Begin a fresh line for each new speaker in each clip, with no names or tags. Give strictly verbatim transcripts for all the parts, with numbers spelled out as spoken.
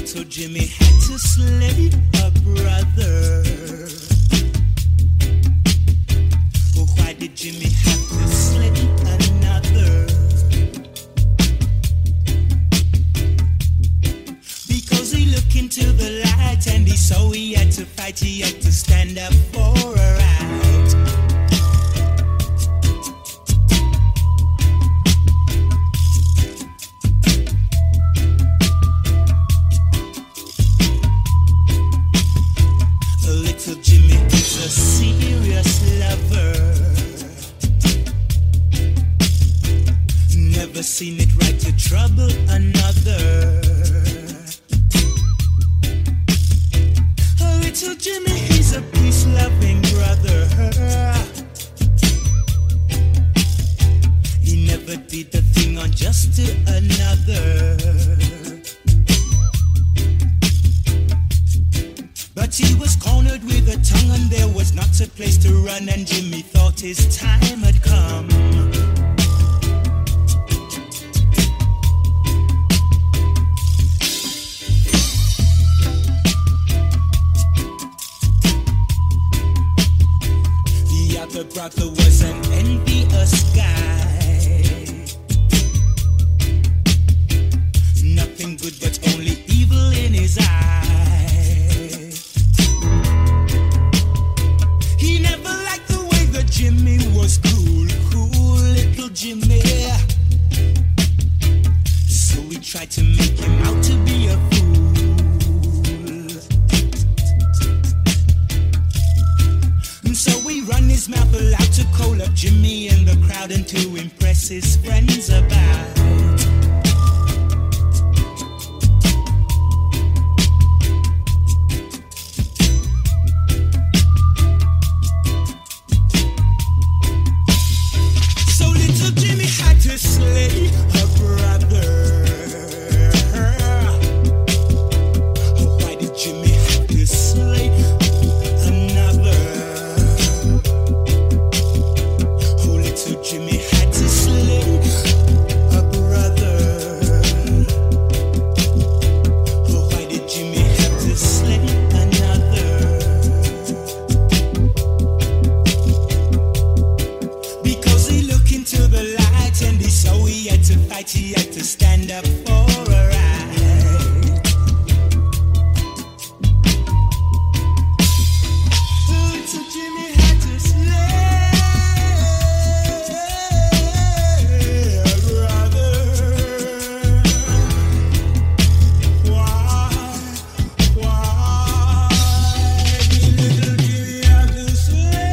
little Jimmy had to slay a brother. Oh, why did Jimmy have to slay another? Because he looked into the light and he saw he had to fight, he had to stand up for a right. Little Jimmy is a serious lover. Never seen it right to trouble another. Little Jimmy, he's a peace-loving brother. He never did the thing unjust to another. But he was cornered with a tongue and there was not a place to run, and Jimmy thought his time had come. The other brother was an envious guy. Nothing good but only evil in his eyes. Jimmy was cool, cool little Jimmy. So we tried to make him out to be a fool. And so we run his mouth aloud to call up Jimmy in the crowd and to impress his friends about. Slay a brother. Oh, why did Jimmy have to slay another? Oh, little Jimmy had to slay a brother. Oh, why did Jimmy have to slay another? Because he looked into the light and he saw he had to fight, he had to stand up for a right. Little Jimmy had to slay a brother. Why, why did little Jimmy have to slay?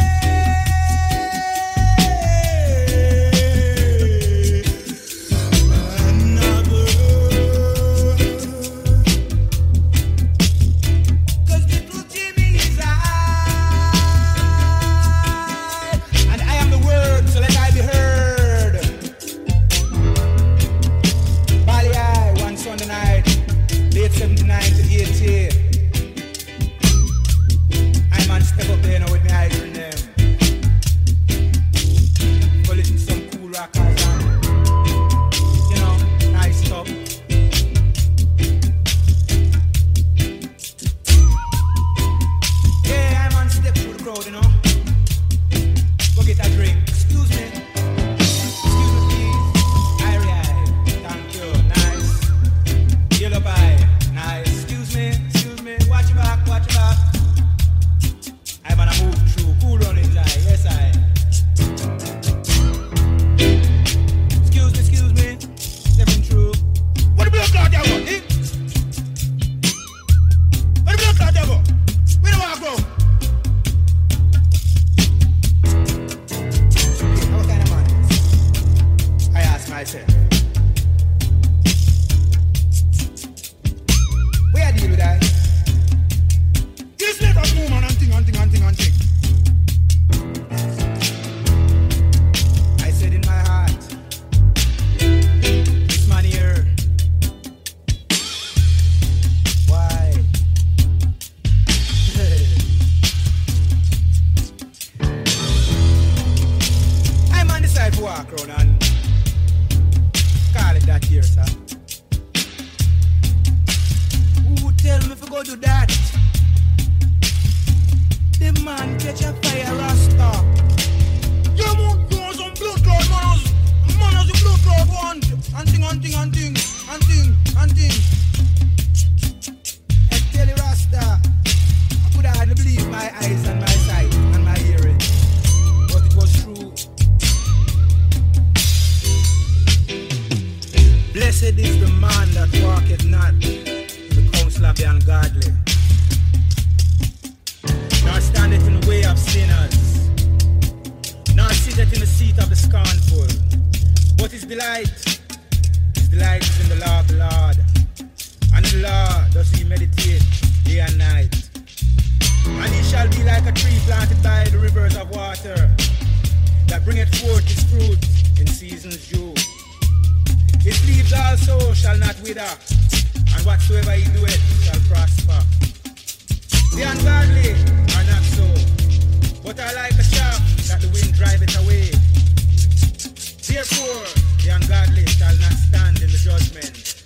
seventy-nine to eighty. I man step up there now with my eyes on them. Go listen to some cool rockers and, you know, nice stuff. Yeah, I man step through the crowd, you know. Go get a drink. Excuse me. Excuse me, please. Irie, thank you. Nice. Yellow pie. Nice. Excuse me, excuse me. Watch your back, watch your back. I'm gonna move through. Who go do that. The man catch a fire rasta. Yeah, man, you want some blood clot, manos. Manos, you blood clot want. And thing, and thing, and thing, and thing, and thing. And tell you rasta, I could hardly believe my eyes and my sight and my hearing. But it was true. Blessed is the man that walketh not in the counsel of the ungodly, nor standeth in the way of sinners, nor sitteth in the seat of the scornful. But his delight, his delight is in the law of the Lord, and in the law does he meditate day and night. And he shall be like a tree planted by the rivers of water, that bringeth forth his fruit in season's due. His leaves also shall not wither, and whatsoever he doeth shall prosper. The ungodly are not so, but are like a shaft that the wind driveth away. Therefore the ungodly shall not stand in the judgment,